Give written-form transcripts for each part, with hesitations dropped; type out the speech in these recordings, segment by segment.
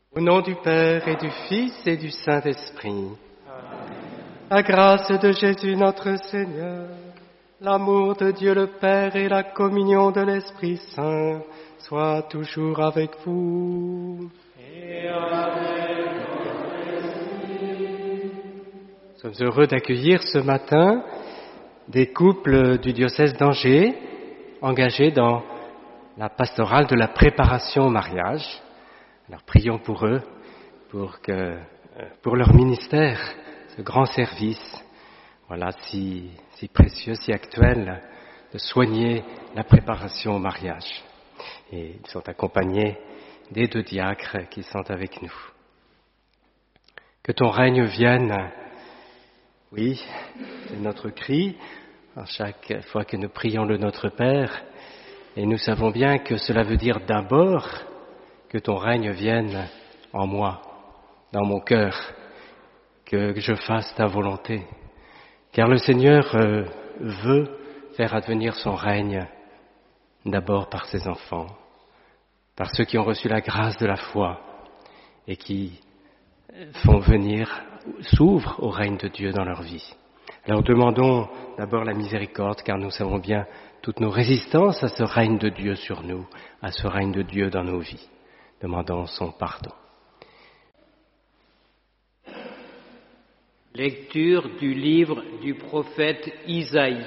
Au nom du Père et du Fils et du Saint-Esprit. La grâce de Jésus notre Seigneur, l'amour de Dieu le Père et la communion de l'Esprit Saint soient toujours avec vous. Et avec votre esprit. Nous sommes heureux d'accueillir ce matin des couples du diocèse d'Angers engagés dans la pastorale de la préparation au mariage. Alors prions pour eux, pour leur ministère, ce grand service, voilà, si précieux, si actuel, de soigner la préparation au mariage. Et ils sont accompagnés des 2 diacres qui sont avec nous. Que ton règne vienne, oui, c'est notre cri, à chaque fois que nous prions le Notre Père, et nous savons bien que cela veut dire d'abord que ton règne vienne en moi, dans mon cœur, que je fasse ta volonté. Car le Seigneur veut faire advenir son règne d'abord par ses enfants, par ceux qui ont reçu la grâce de la foi et qui s'ouvrent au règne de Dieu dans leur vie. Alors demandons d'abord la miséricorde, car nous savons bien toutes nos résistances à ce règne de Dieu sur nous, à ce règne de Dieu dans nos vies. Demandons son pardon. Lecture du livre du prophète Isaïe.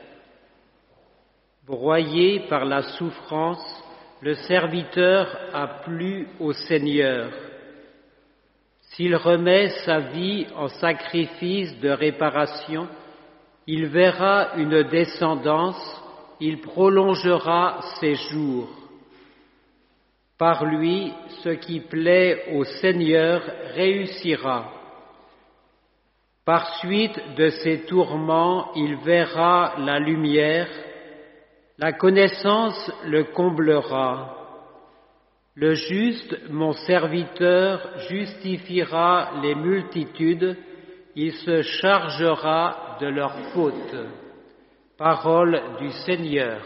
Broyé par la souffrance, le serviteur a plu au Seigneur. S'il remet sa vie en sacrifice de réparation, il verra une descendance, il prolongera ses jours. Par lui, ce qui plaît au Seigneur réussira. Par suite de ses tourments, il verra la lumière, la connaissance le comblera. Le juste, mon serviteur, justifiera les multitudes, il se chargera de leurs fautes. Parole du Seigneur.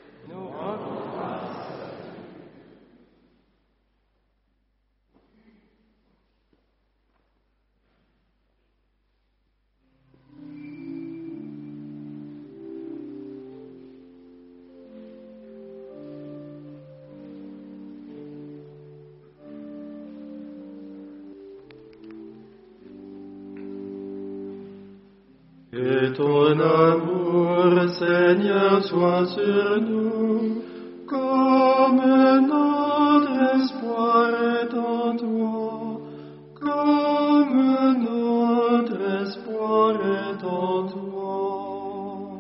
Que ton amour, Seigneur, soit sur nous, comme notre espoir est en toi, comme notre espoir est en toi.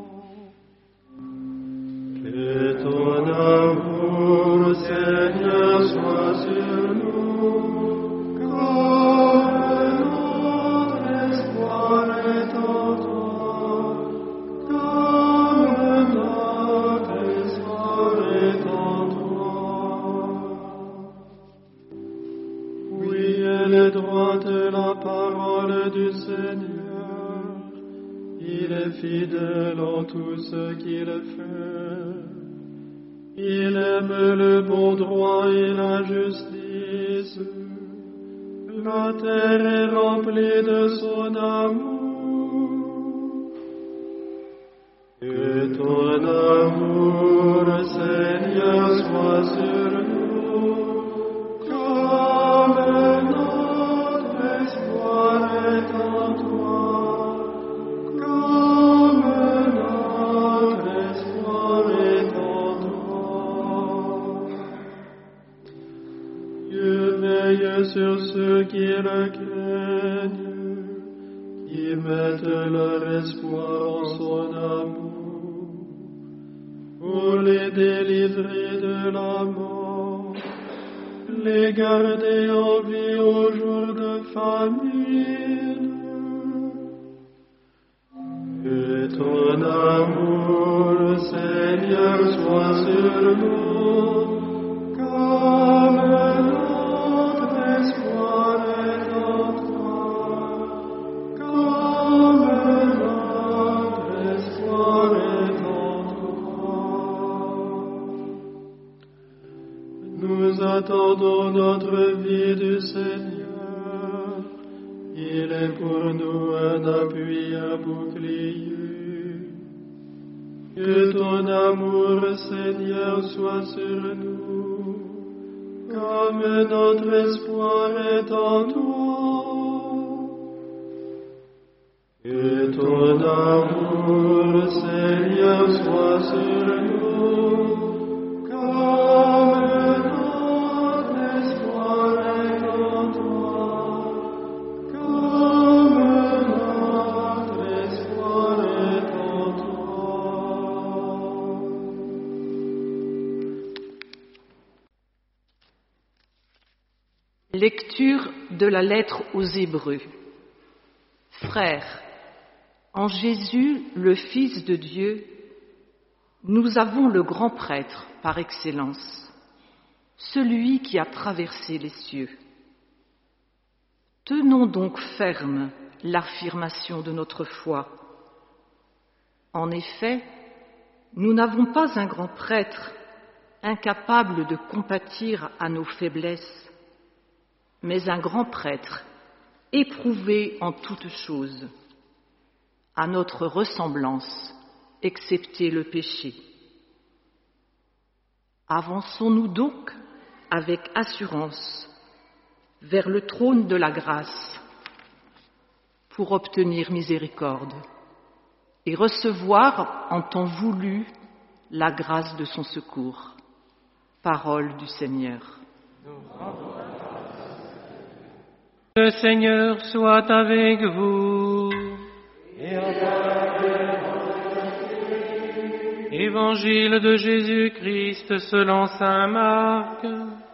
Que ton amour, Seigneur, soit sur nous, comme notre espoir est en toi. Droite la parole du Seigneur, il est fidèle en tout ce qu'il fait. Il aime le bon droit et la justice. La terre est remplie de son amour. Que ton amour, Seigneur, soit sur nous, comme notre espoir est en toi, comme notre espoir est en toi. Dieu veille sur ceux qui le craignent, qui mettent leur espoir en son amour, pour les délivrer de la mort, les garder en vie au jour de famine. Que ton amour, Seigneur, soit sur nous, comme notre espoir est en toi, comme notre espoir est en toi. Nous attendons notre vie du Seigneur. Il est pour nous un appui, un bouclier. Que ton amour, Seigneur, soit sur nous, comme notre espoir est en toi. Que ton amour, Seigneur, soit sur nous, comme notre espoir est en toi. Comme notre espoir est en toi. Lecture de la lettre aux Hébreux. Frères, en Jésus, le Fils de Dieu, nous avons le grand prêtre par excellence, celui qui a traversé les cieux. Tenons donc ferme l'affirmation de notre foi. En effet, nous n'avons pas un grand prêtre incapable de compatir à nos faiblesses, mais un grand prêtre éprouvé en toutes choses, à notre ressemblance, excepté le péché. Avançons-nous donc avec assurance vers le trône de la grâce pour obtenir miséricorde et recevoir en temps voulu la grâce de son secours. Parole du Seigneur. Le Seigneur soit avec vous. Évangile de Jésus-Christ selon saint Marc.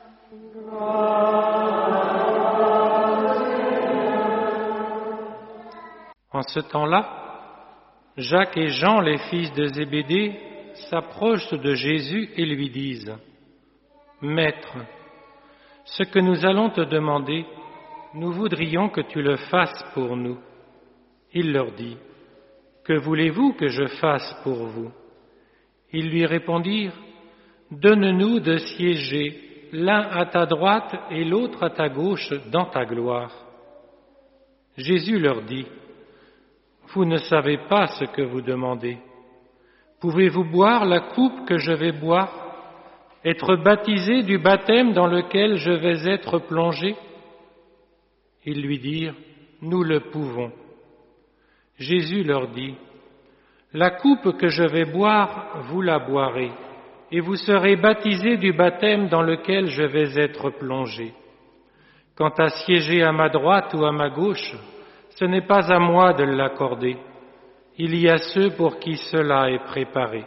En ce temps-là, Jacques et Jean, les fils de Zébédée, s'approchent de Jésus et lui disent : Maître, ce que nous allons te demander, nous voudrions que tu le fasses pour nous. Il leur dit : Que voulez-vous que je fasse pour vous ? Ils lui répondirent : Donne-nous de siéger, l'un à ta droite et l'autre à ta gauche, dans ta gloire. Jésus leur dit : Vous ne savez pas ce que vous demandez. Pouvez-vous boire la coupe que je vais boire, être baptisé du baptême dans lequel je vais être plongé ? Ils lui dirent : Nous le pouvons. Jésus leur dit : La coupe que je vais boire, vous la boirez, et vous serez baptisés du baptême dans lequel je vais être plongé. Quant à siéger à ma droite ou à ma gauche, ce n'est pas à moi de l'accorder. Il y a ceux pour qui cela est préparé.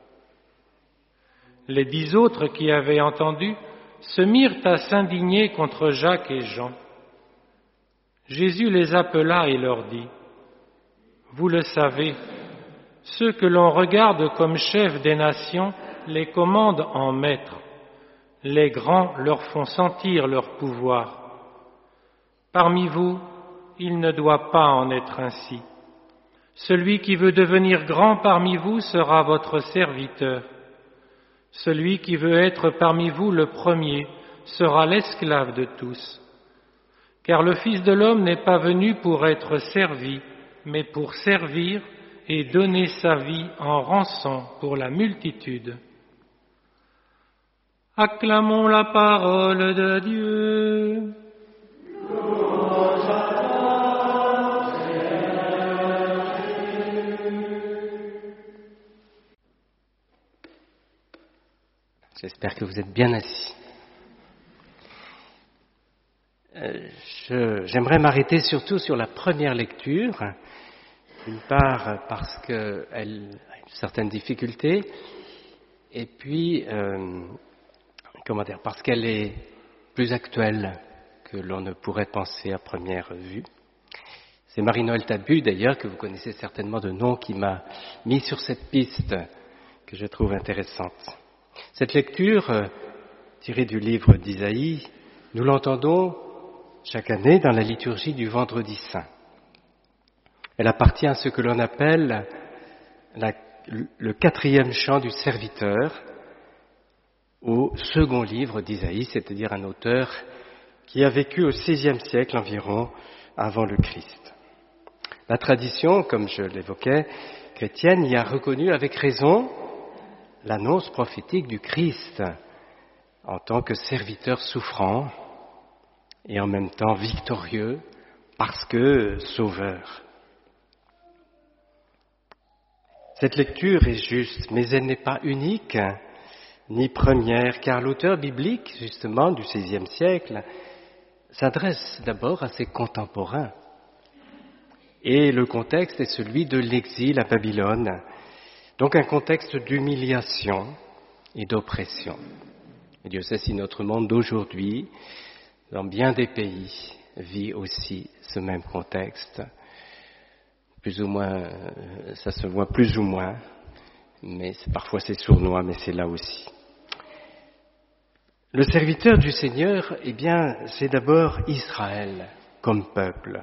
Les 10 autres qui avaient entendu se mirent à s'indigner contre Jacques et Jean. Jésus les appela et leur dit : Vous le savez, ceux que l'on regarde comme chefs des nations les commandent en maîtres. Les grands leur font sentir leur pouvoir. Parmi vous, il ne doit pas en être ainsi. Celui qui veut devenir grand parmi vous sera votre serviteur. Celui qui veut être parmi vous le premier sera l'esclave de tous. Car le Fils de l'homme n'est pas venu pour être servi, mais pour servir et donner sa vie en rançon pour la multitude. Acclamons la parole de Dieu. J'espère que vous êtes bien assis. J'aimerais m'arrêter surtout sur la première lecture, d'une part parce qu'elle a une certaine difficulté, et puis parce qu'elle est plus actuelle que l'on ne pourrait penser à première vue. C'est Marie-Noël Tabu, d'ailleurs, que vous connaissez certainement de nom, qui m'a mis sur cette piste que je trouve intéressante. Cette lecture, tirée du livre d'Isaïe, nous l'entendons chaque année dans la liturgie du Vendredi Saint. Elle appartient à ce que l'on appelle le 4e chant du serviteur, au second livre d'Isaïe, c'est-à-dire un auteur qui a vécu au VIe siècle environ avant le Christ. La tradition, comme je l'évoquais, chrétienne y a reconnu avec raison l'annonce prophétique du Christ en tant que serviteur souffrant et en même temps victorieux parce que sauveur. Cette lecture est juste, mais elle n'est pas unique ni première, car l'auteur biblique, justement, du XVIe siècle, s'adresse d'abord à ses contemporains. Et le contexte est celui de l'exil à Babylone, donc un contexte d'humiliation et d'oppression. Et Dieu sait si notre monde d'aujourd'hui, dans bien des pays, vit aussi ce même contexte. Plus ou moins, ça se voit plus ou moins, mais parfois c'est sournois, mais c'est là aussi. Le serviteur du Seigneur, eh bien, c'est d'abord Israël comme peuple.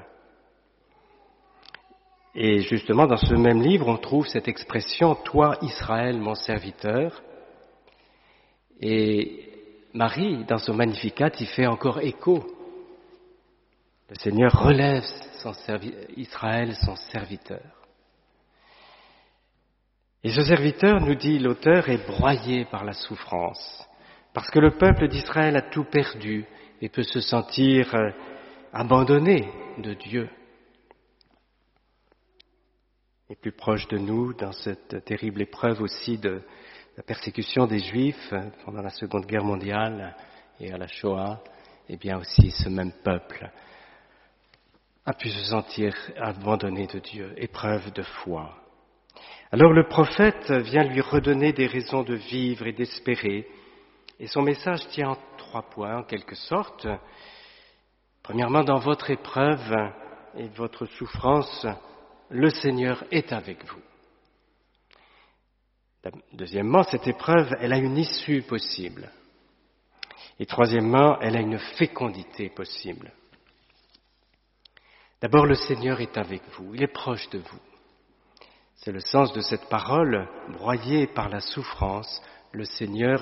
Et justement, dans ce même livre, on trouve cette expression « Toi, Israël, mon serviteur ». Et Marie, dans son Magnificat, y fait encore écho. Le Seigneur relève Israël, son serviteur. Et ce serviteur, nous dit l'auteur, est broyé par la souffrance, parce que le peuple d'Israël a tout perdu et peut se sentir abandonné de Dieu. Et plus proche de nous, dans cette terrible épreuve aussi de la persécution des Juifs pendant la Seconde Guerre mondiale et à la Shoah, eh bien aussi ce même peuple a pu se sentir abandonné de Dieu, épreuve de foi. Alors le prophète vient lui redonner des raisons de vivre et d'espérer, et son message tient en 3 points en quelque sorte. Premièrement, dans votre épreuve et votre souffrance, le Seigneur est avec vous. Deuxièmement, cette épreuve, elle a une issue possible. Et troisièmement, elle a une fécondité possible. D'abord, le Seigneur est avec vous, il est proche de vous. C'est le sens de cette parole, broyée par la souffrance, le serviteur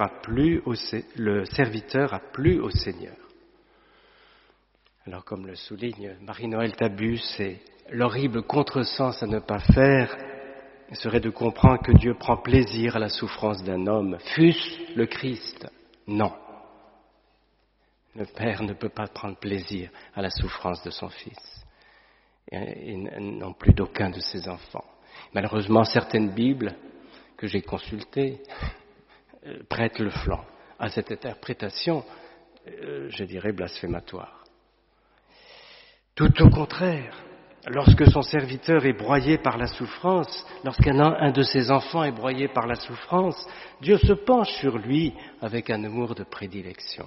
a plu au Seigneur. Alors, comme le souligne Marie-Noël Tabu, c'est l'horrible contresens à ne pas faire serait de comprendre que Dieu prend plaisir à la souffrance d'un homme, fût-ce le Christ. Non. Le Père ne peut pas prendre plaisir à la souffrance de son Fils, et non plus d'aucun de ses enfants. Malheureusement, certaines Bibles que j'ai consultées prêtent le flanc à cette interprétation, je dirais, blasphématoire. Tout au contraire, lorsque son serviteur est broyé par la souffrance, lorsqu'un de ses enfants est broyé par la souffrance, Dieu se penche sur lui avec un amour de prédilection.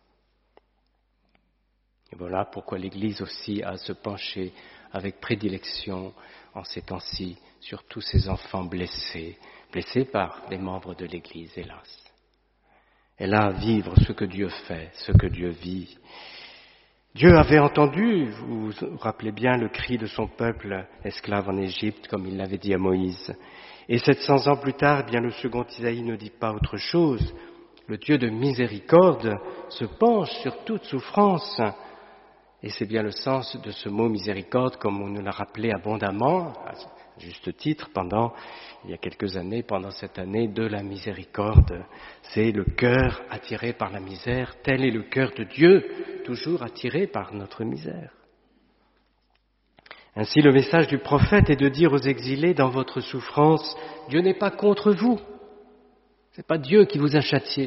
Et voilà pourquoi l'Église aussi a à se pencher avec prédilection en ces temps-ci sur tous ces enfants blessés par les membres de l'Église, hélas. Elle a à vivre ce que Dieu fait, ce que Dieu vit. Dieu avait entendu, vous vous rappelez bien, le cri de son peuple esclave en Égypte, comme il l'avait dit à Moïse. Et 700 ans plus tard, bien le second Isaïe ne dit pas autre chose. Le Dieu de miséricorde se penche sur toute souffrance. Et c'est bien le sens de ce mot miséricorde, comme on nous l'a rappelé abondamment, à juste titre, il y a quelques années, pendant cette année de la miséricorde. C'est le cœur attiré par la misère, tel est le cœur de Dieu, toujours attiré par notre misère. Ainsi, le message du prophète est de dire aux exilés, dans votre souffrance, Dieu n'est pas contre vous. C'est pas Dieu qui vous a châtié.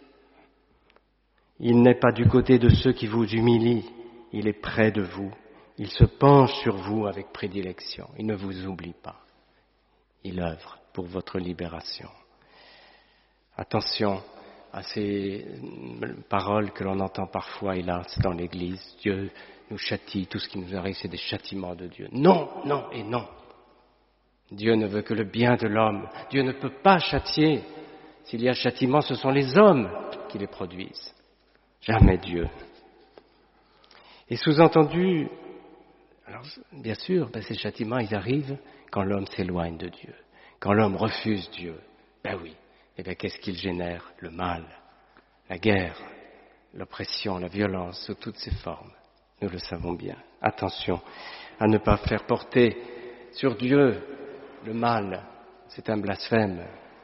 Il n'est pas du côté de ceux qui vous humilient. Il est près de vous, il se penche sur vous avec prédilection, il ne vous oublie pas, il œuvre pour votre libération. Attention à ces paroles que l'on entend parfois, hélas, dans l'Église, Dieu nous châtie, tout ce qui nous arrive c'est des châtiments de Dieu. Non, non et non. Dieu ne veut que le bien de l'homme, Dieu ne peut pas châtier. S'il y a châtiment, ce sont les hommes qui les produisent, jamais Dieu. Et sous-entendu, alors bien sûr, ces châtiments, ils arrivent quand l'homme s'éloigne de Dieu, quand l'homme refuse Dieu. Ben oui, et bien qu'est-ce qu'il génère? Le mal, la guerre, l'oppression, la violence sous toutes ses formes. Nous le savons bien. Attention à ne pas faire porter sur Dieu le mal. C'est un blasphème.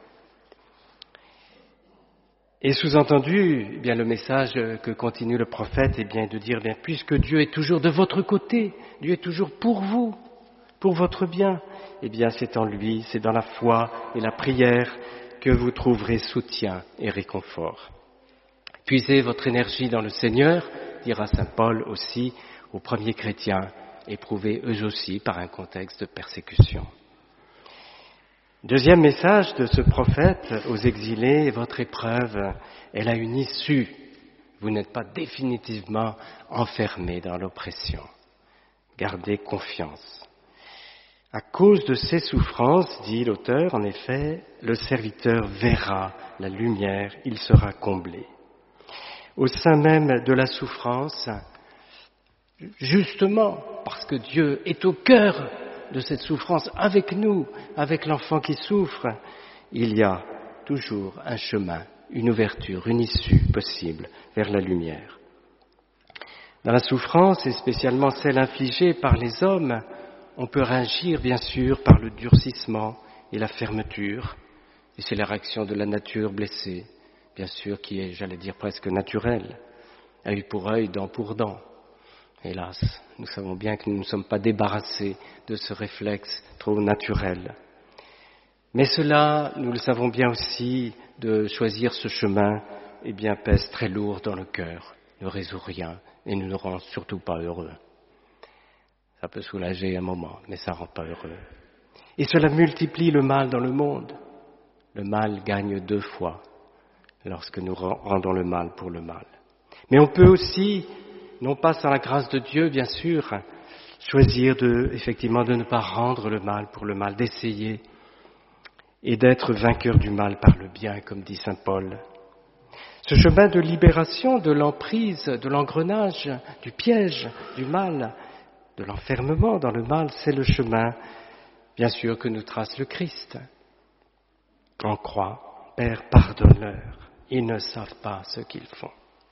Et sous-entendu, eh bien, le message que continue le prophète est bien de dire, bien, puisque Dieu est toujours de votre côté, Dieu est toujours pour vous, pour votre bien, eh bien, c'est en lui, c'est dans la foi et la prière que vous trouverez soutien et réconfort. Puisez votre énergie dans le Seigneur, dira saint Paul aussi aux premiers chrétiens, éprouvés eux aussi par un contexte de persécution. Deuxième message de ce prophète aux exilés, votre épreuve, elle a une issue. Vous n'êtes pas définitivement enfermés dans l'oppression. Gardez confiance. À cause de ces souffrances, dit l'auteur, en effet, le serviteur verra la lumière, il sera comblé. Au sein même de la souffrance, justement parce que Dieu est au cœur de cette souffrance avec nous, avec l'enfant qui souffre, il y a toujours un chemin, une ouverture, une issue possible vers la lumière. Dans la souffrance, et spécialement celle infligée par les hommes, on peut réagir bien sûr par le durcissement et la fermeture, et c'est la réaction de la nature blessée, bien sûr qui est, j'allais dire, presque naturelle, œil pour œil, dent pour dent. Hélas, nous savons bien que nous ne sommes pas débarrassés de ce réflexe trop naturel. Mais cela, nous le savons bien aussi, de choisir ce chemin, eh bien, pèse très lourd dans le cœur, ne résout rien et ne nous rend surtout pas heureux. Ça peut soulager un moment, mais ça ne rend pas heureux. Et cela multiplie le mal dans le monde. Le mal gagne 2 fois lorsque nous rendons le mal pour le mal. Mais on peut aussi, non pas sans la grâce de Dieu, bien sûr, choisir effectivement de ne pas rendre le mal pour le mal, d'essayer et d'être vainqueur du mal par le bien, comme dit saint Paul. Ce chemin de libération de l'emprise, de l'engrenage, du piège, du mal, de l'enfermement dans le mal, c'est le chemin, bien sûr, que nous trace le Christ. En croix, Père, pardonne-leur, ils ne savent pas ce qu'ils font.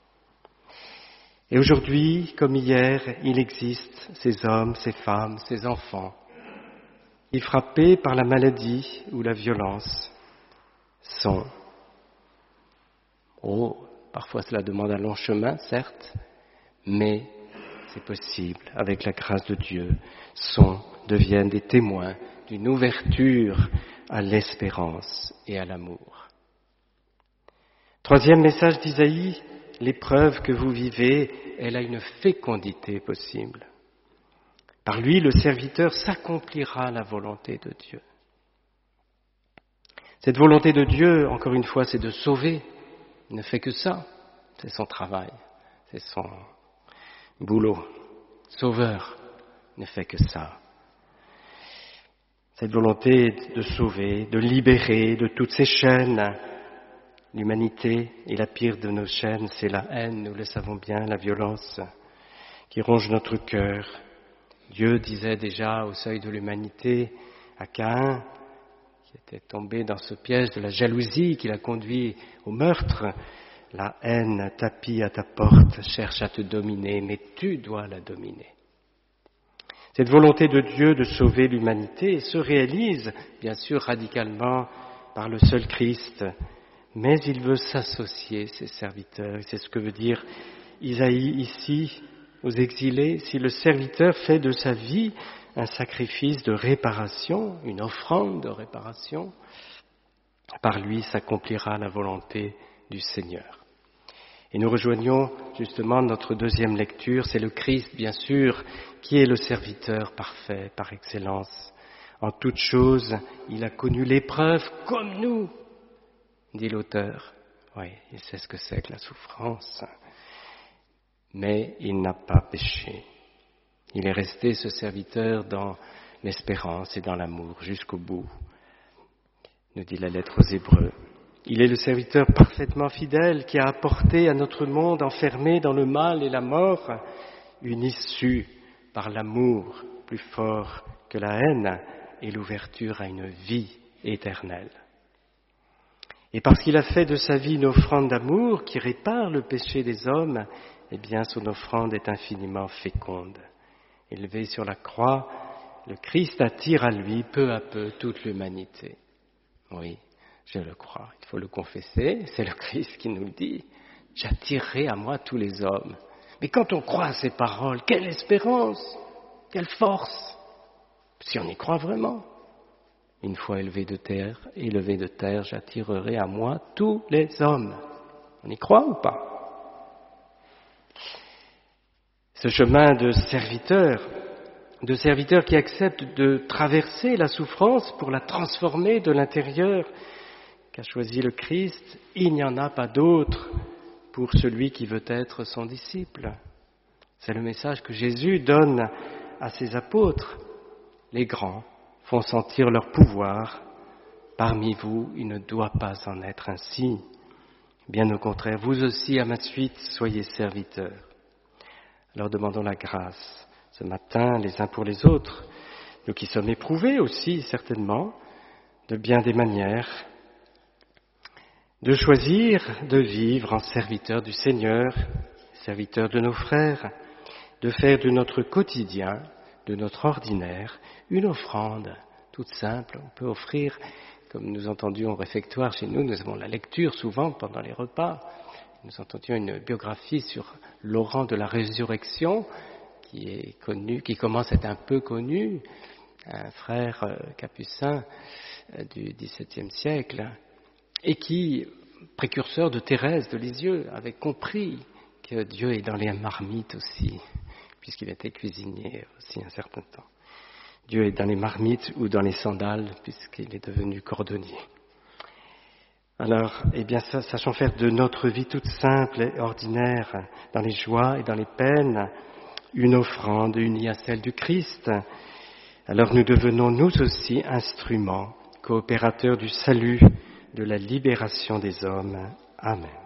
Et aujourd'hui, comme hier, il existe ces hommes, ces femmes, ces enfants, qui, frappés par la maladie ou la violence, sont, parfois cela demande un long chemin, certes, mais c'est possible, avec la grâce de Dieu, deviennent des témoins d'une ouverture à l'espérance et à l'amour. Troisième message d'Isaïe, l'épreuve que vous vivez, elle a une fécondité possible. Par lui, le serviteur s'accomplira la volonté de Dieu. Cette volonté de Dieu, encore une fois, c'est de sauver. Il ne fait que ça. C'est son travail, c'est son boulot. Sauveur ne fait que ça. Cette volonté de sauver, de libérer de toutes ces chaînes. L'humanité et la pire de nos chaînes, c'est la haine, nous le savons bien, la violence qui ronge notre cœur. Dieu disait déjà au seuil de l'humanité à Caïn, qui était tombé dans ce piège de la jalousie qui l'a conduit au meurtre, la haine tapis à ta porte, cherche à te dominer, mais tu dois la dominer. Cette volonté de Dieu de sauver l'humanité se réalise, bien sûr, radicalement par le seul Christ, mais il veut s'associer, ses serviteurs. C'est ce que veut dire Isaïe ici, aux exilés. Si le serviteur fait de sa vie un sacrifice de réparation, une offrande de réparation, par lui s'accomplira la volonté du Seigneur. Et nous rejoignons justement notre deuxième lecture, c'est le Christ, bien sûr, qui est le serviteur parfait par excellence. En toute chose, il a connu l'épreuve comme nous, dit l'auteur. Oui, il sait ce que c'est que la souffrance. Mais il n'a pas péché. Il est resté ce serviteur dans l'espérance et dans l'amour jusqu'au bout, nous dit la lettre aux Hébreux. Il est le serviteur parfaitement fidèle qui a apporté à notre monde enfermé dans le mal et la mort une issue par l'amour plus fort que la haine et l'ouverture à une vie éternelle. Et parce qu'il a fait de sa vie une offrande d'amour qui répare le péché des hommes, eh bien son offrande est infiniment féconde. Élevé sur la croix, le Christ attire à lui peu à peu toute l'humanité. Oui, je le crois, il faut le confesser, c'est le Christ qui nous le dit. J'attirerai à moi tous les hommes. Mais quand on croit à ces paroles, quelle espérance, quelle force, si on y croit vraiment. Une fois élevé de terre, j'attirerai à moi tous les hommes. On y croit ou pas? Ce chemin de serviteur qui accepte de traverser la souffrance pour la transformer de l'intérieur, qu'a choisi le Christ, il n'y en a pas d'autre pour celui qui veut être son disciple. C'est le message que Jésus donne à ses apôtres. Les grands font sentir leur pouvoir. Parmi vous, il ne doit pas en être ainsi. Bien au contraire, vous aussi, à ma suite, soyez serviteurs. Alors demandons la grâce ce matin les uns pour les autres, nous qui sommes éprouvés aussi certainement, de bien des manières, de choisir de vivre en serviteurs du Seigneur, serviteurs de nos frères, de faire de notre quotidien, de notre ordinaire, une offrande toute simple. On peut offrir, comme nous entendions au réfectoire chez nous, nous avons la lecture souvent pendant les repas. Nous entendions une biographie sur Laurent de la Résurrection, qui est connu, qui commence à être un peu connu, un frère capucin du XVIIe siècle, et qui, précurseur de Thérèse de Lisieux, avait compris que Dieu est dans les marmites aussi, puisqu'il était cuisinier aussi un certain temps. Dieu est dans les marmites ou dans les sandales, puisqu'il est devenu cordonnier. Alors, eh bien, sachons faire de notre vie toute simple et ordinaire, dans les joies et dans les peines, une offrande unie à celle du Christ. Alors nous devenons nous aussi instruments, coopérateurs du salut, de la libération des hommes. Amen.